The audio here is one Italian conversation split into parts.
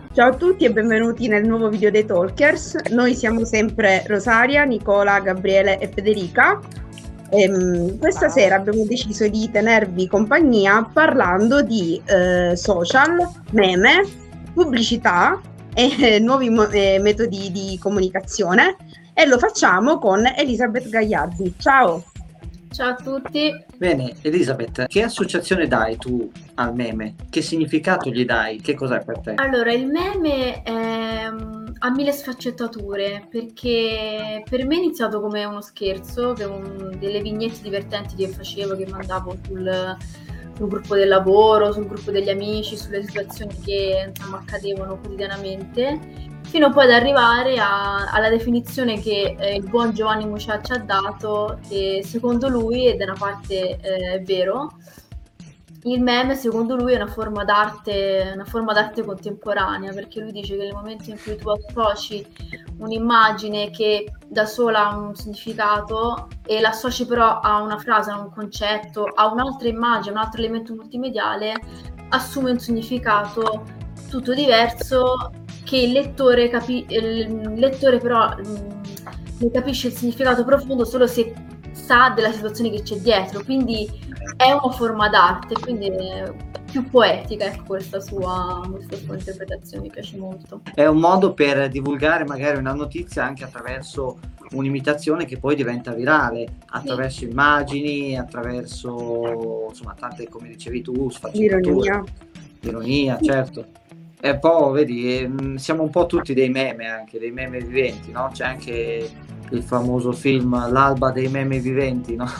Ciao a tutti e benvenuti nel nuovo video dei Talkers. Noi siamo sempre Rosaria, Nicola, Gabriele e Federica. Questa sera abbiamo deciso di tenervi compagnia parlando di social, meme, pubblicità e nuovi metodi di comunicazione, e lo facciamo con Elisabeth Gagliardi. Ciao! Ciao a tutti. Bene, Elisabeth, che associazione dai tu al meme? Che significato gli dai? Che cos'è per te? Allora, il meme ha mille sfaccettature, perché per me è iniziato come uno scherzo, delle vignette divertenti che facevo, che mandavo sul gruppo del lavoro, sul gruppo degli amici, sulle situazioni che accadevano quotidianamente, fino poi ad arrivare alla definizione che il buon Giovanni Muccia ci ha dato, che secondo lui, e da una parte è vero, il meme secondo lui è una forma d'arte contemporanea, perché lui dice che nel momento in cui tu associ un'immagine che da sola ha un significato e l'associ però a una frase, a un concetto, a un'altra immagine, un altro elemento multimediale, assume un significato tutto diverso, che il lettore però ne capisce il significato profondo solo se sa della situazione che c'è dietro, quindi è una forma d'arte, quindi è più poetica, ecco, questa sua interpretazione mi piace molto. È un modo per divulgare magari una notizia anche attraverso un'imitazione che poi diventa virale, attraverso immagini, attraverso insomma tante, come dicevi tu, sfaccettature. Ironia, certo. E poi vedi, siamo un po' tutti dei meme, anche dei meme viventi, no? C'è anche il famoso film L'alba dei meme viventi, no?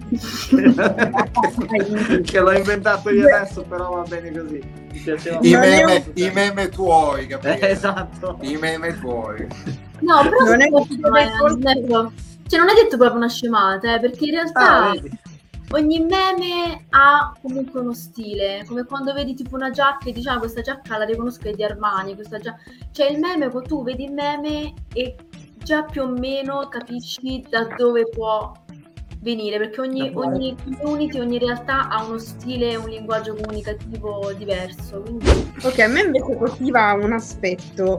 Che l'ho inventato io adesso, però va bene così. Mi piaceva I meme tuoi, Gabriele. Esatto. I meme tuoi. No, però non è detto proprio una scemata, perché in realtà ogni meme ha comunque uno stile, come quando vedi tipo una giacca e dici questa giacca la riconosco, è di Armani, cioè il meme, tu vedi il meme e già più o meno capisci da dove può venire, perché ogni community, ogni realtà ha uno stile, un linguaggio comunicativo diverso. Quindi... Ok, a me invece colpiva un aspetto,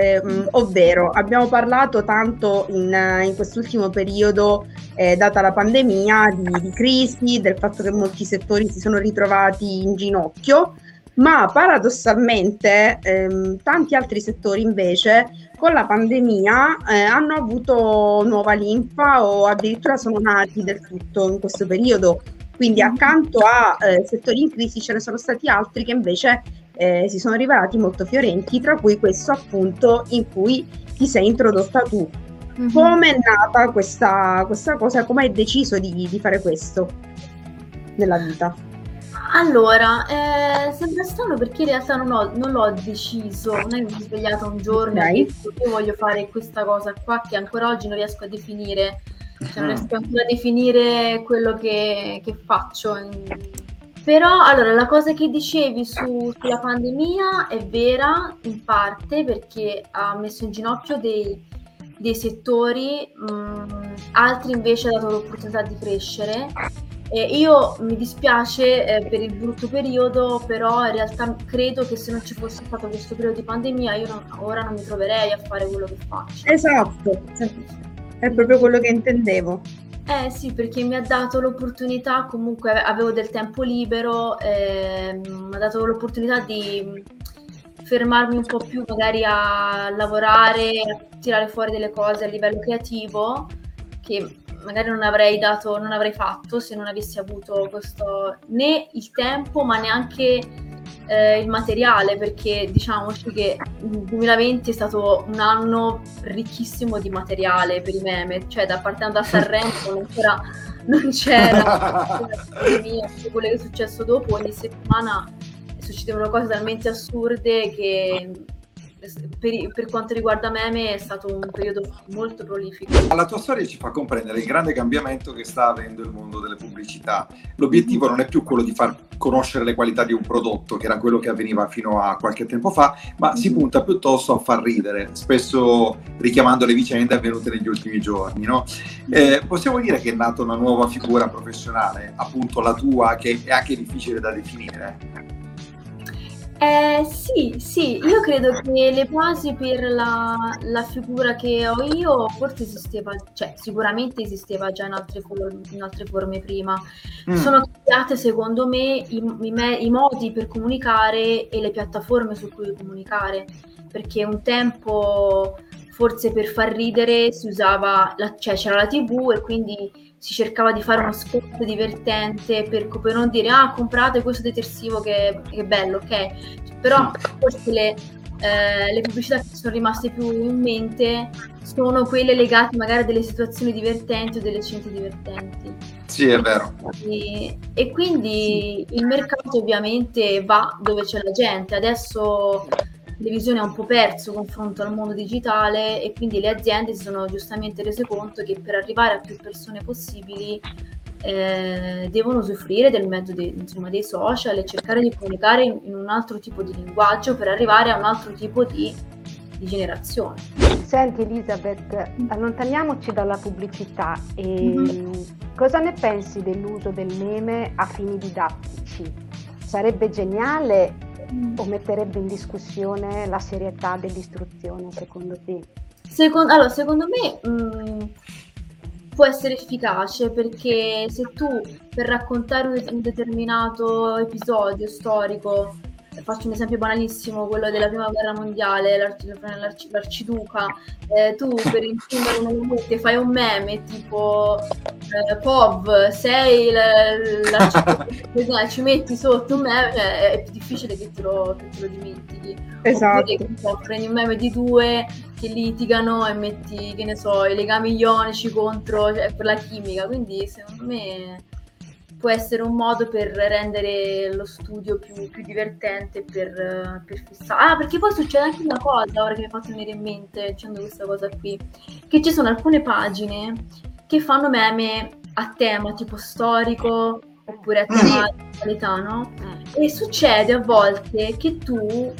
ovvero abbiamo parlato tanto in quest'ultimo periodo, data la pandemia, di crisi, del fatto che molti settori si sono ritrovati in ginocchio, ma paradossalmente tanti altri settori invece con la pandemia hanno avuto nuova linfa o addirittura sono nati del tutto in questo periodo. Quindi accanto a settori in crisi ce ne sono stati altri che invece si sono rivelati molto fiorenti, tra cui questo appunto in cui ti sei introdotta tu. Come è nata questa cosa? Come hai deciso di fare questo nella vita? Allora, sembra strano perché in realtà non l'ho deciso, non è che mi sono svegliata un giorno e ho detto io voglio fare questa cosa qua che ancora oggi non riesco a definire, non riesco ancora a definire quello che faccio. Però allora la cosa che dicevi sulla pandemia è vera in parte, perché ha messo in ginocchio dei settori, altri invece ha dato l'opportunità di crescere. Io mi dispiace per il brutto periodo, però in realtà credo che se non ci fosse stato questo periodo di pandemia io ora non mi troverei a fare quello che faccio. Esatto, è proprio quello che intendevo. Sì, perché mi ha dato l'opportunità, comunque avevo del tempo libero, mi ha dato l'opportunità di fermarmi un po' più magari a lavorare, a tirare fuori delle cose a livello creativo, che magari non avrei fatto se non avessi avuto questo, né il tempo ma neanche il materiale, perché diciamoci che il 2020 è stato un anno ricchissimo di materiale per i meme, cioè partendo da Sanremo non c'era quello che è successo dopo, ogni settimana succedevano cose talmente assurde che per quanto riguarda meme è stato un periodo molto prolifico. La tua storia ci fa comprendere il grande cambiamento che sta avendo il mondo delle pubblicità. L'obiettivo non è più quello di far conoscere le qualità di un prodotto, che era quello che avveniva fino a qualche tempo fa, ma si punta piuttosto a far ridere, spesso richiamando le vicende avvenute negli ultimi giorni, no? Possiamo dire che è nata una nuova figura professionale, appunto la tua, che è anche difficile da definire. Sì, io credo che le basi per la figura che ho io forse esisteva, cioè sicuramente esisteva già in altre forme prima. Sono cambiate secondo me i modi per comunicare e le piattaforme su cui comunicare, perché un tempo forse per far ridere si usava, cioè c'era la TV e quindi si cercava di fare uno spot divertente per non dire comprate questo detersivo che è bello, ok? Però forse le pubblicità che sono rimaste più in mente sono quelle legate magari a delle situazioni divertenti o delle scelte divertenti. Sì, è vero. E quindi il mercato ovviamente va dove c'è la gente. Adesso la televisione ha un po' perso confronto al mondo digitale e quindi le aziende si sono giustamente rese conto che per arrivare a più persone possibili devono usufruire del mezzo dei social e cercare di comunicare in un altro tipo di linguaggio per arrivare a un altro tipo di generazione. Senti Elisabeth, allontaniamoci dalla pubblicità e cosa ne pensi dell'uso del meme a fini didattici? Sarebbe geniale o metterebbe in discussione la serietà dell'istruzione secondo te? Secondo me può essere efficace, perché se tu per raccontare un determinato episodio storico, faccio un esempio banalissimo, quello della prima guerra mondiale, l'arciduca, tu per imprimere una notte fai un meme tipo Pov, sei l'arciduca, ci metti sotto un meme, cioè, è più difficile che te lo dimentichi. Esatto. Oppure prendi un meme di due che litigano e metti, che ne so, i legami ionici contro, cioè, per la chimica, quindi secondo me può essere un modo per rendere lo studio più divertente, per fissare. Perché poi succede anche una cosa, ora che mi ha fatto venire in mente dicendo questa cosa qui, che ci sono alcune pagine che fanno meme a tema tipo storico oppure a tema napoletano, e succede a volte che tu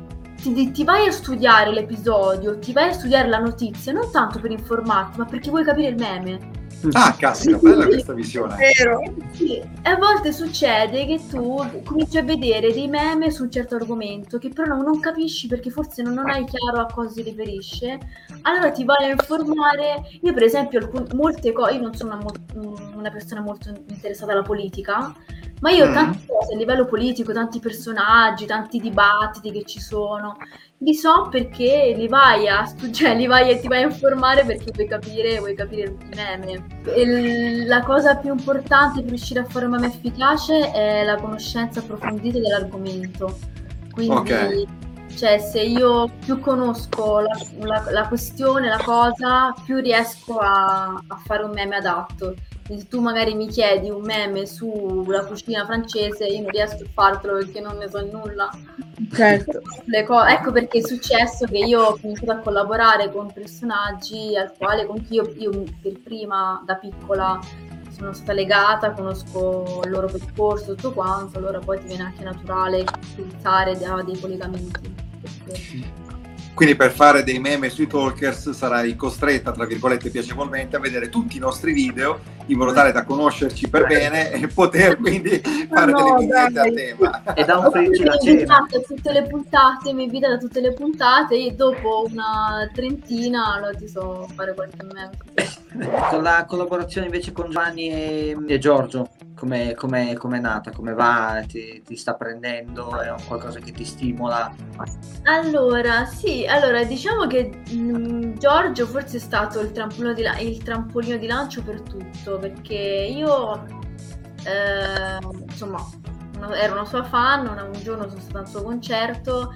ti vai a studiare l'episodio, ti vai a studiare la notizia, non tanto per informarti, ma perché vuoi capire il meme. Ah, caspita, bella questa visione. Vero. Sì, e a volte succede che tu cominci a vedere dei meme su un certo argomento che però non capisci perché forse non hai chiaro a cosa si riferisce, allora ti vai a informare. Io per esempio molte cose, io non sono una persona molto interessata alla politica, ma io tante cose a livello politico, tanti personaggi, tanti dibattiti che ci sono, li so perché li vai a studiare, ti vai a informare perché vuoi capire il meme. E la cosa più importante per riuscire a fare un meme efficace è la conoscenza approfondita dell'argomento. Quindi, cioè, se io più conosco la questione, la cosa, più riesco a fare un meme adatto. Quindi se tu magari mi chiedi un meme sulla cucina francese, io non riesco a fartelo perché non ne so nulla. Certo. Ecco perché è successo che io ho cominciato a collaborare con personaggi con cui io per prima da piccola sono stata legata, conosco il loro percorso, tutto quanto, allora poi ti viene anche naturale pensare a dei collegamenti. Quindi per fare dei meme sui talkers sarai costretta, tra virgolette, piacevolmente a vedere tutti i nostri video in modo tale da conoscerci per bene e poter quindi fare delle vignette a tema. E da un felice la cena. Mi invita da tutte le puntate e dopo una trentina allora ti so fare qualche meme. Con la collaborazione invece con Giovanni e Giorgio, come è nata, come va, ti sta prendendo, è un qualcosa che ti stimola? Allora, diciamo che Giorgio forse è stato il trampolino di lancio per tutto, perché io insomma ero una sua fan, un giorno sono stata al suo concerto,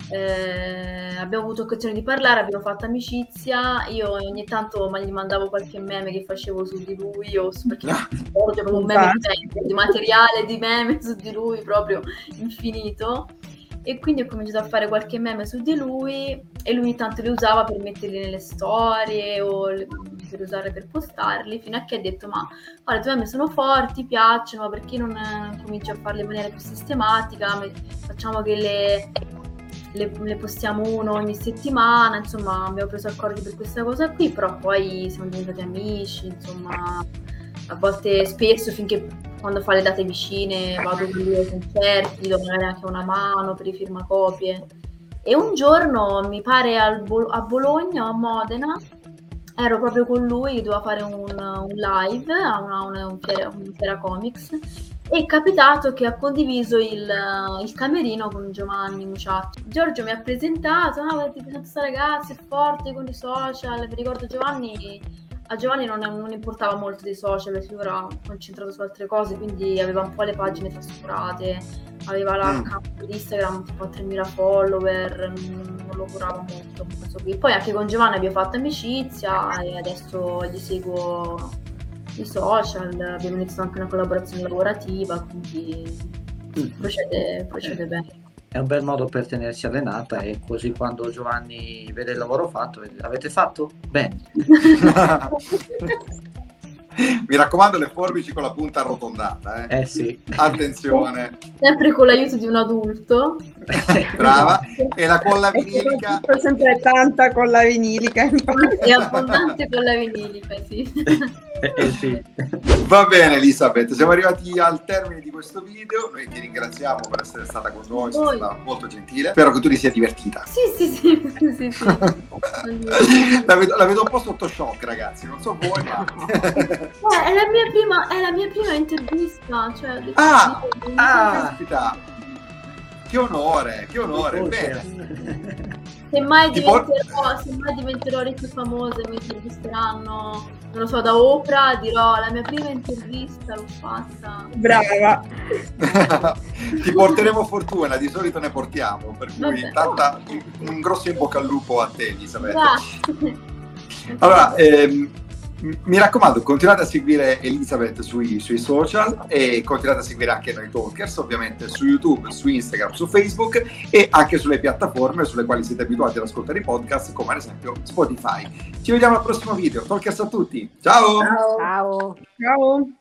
abbiamo avuto occasione di parlare, abbiamo fatto amicizia, io ogni tanto gli mandavo qualche meme che facevo su di lui, perché proprio un meme di materiale di meme su di lui proprio infinito, e quindi ho cominciato a fare qualche meme su di lui e lui ogni tanto li usava per metterli nelle storie o per usare per postarli, fino a che ha detto ma guarda, i tuoi meme sono forti, piacciono, ma perché non cominci a farle in maniera più sistematica, facciamo che le postiamo uno ogni settimana, insomma abbiamo preso accordi per questa cosa qui, però poi siamo diventati amici, insomma a volte spesso finché quando fa le date vicine vado con lui ai concerti, do magari anche una mano per i firmacopie. E un giorno, mi pare a Bologna o a Modena, ero proprio con lui, doveva fare un live a una fiera comics, e è capitato che ha condiviso il camerino con Giovanni Muciacci. Giorgio mi ha presentato, ti presento questa ragazza, è forte con i social. Mi ricordo a Giovanni non importava molto dei social, perché lui era concentrato su altre cose, quindi aveva un po' le pagine trascurate, aveva l'account di Instagram tipo a 3.000 follower, non lo curava molto. Poi anche con Giovanni abbiamo fatto amicizia e adesso gli seguo i social, abbiamo iniziato anche una collaborazione lavorativa, quindi procede bene. È un bel modo per tenersi allenata, e così quando Giovanni vede il lavoro fatto, avete fatto? Bene. Mi raccomando, le forbici con la punta arrotondata. Sì. Attenzione. Sempre con l'aiuto di un adulto. Brava. E la colla vinilica. Sempre tanta colla vinilica. È abbondante colla vinilica, sì. Sì. Va bene Elisabeth, siamo arrivati al termine di questo video. Noi ti ringraziamo per essere stata con noi, sei stata molto gentile. Spero che tu ti sia divertita. Sì. La vedo un po' sotto shock, ragazzi, non so voi, ma... È la mia prima intervista, cioè... Aspetta. Che onore, bene. Se mai diventerò ricca e famosa e mi intervisteranno, non lo so, da Oprah, dirò la mia prima intervista l'ho fatta. Brava. Ti porteremo fortuna, di solito ne portiamo, per cui un grosso in bocca al lupo a te, Elisabeth. Grazie. Allora, mi raccomando, continuate a seguire Elisabeth sui social e continuate a seguire anche noi Talkers, ovviamente su YouTube, su Instagram, su Facebook e anche sulle piattaforme sulle quali siete abituati ad ascoltare i podcast, come ad esempio Spotify. Ci vediamo al prossimo video. Talkers a tutti. Ciao! Ciao! Ciao!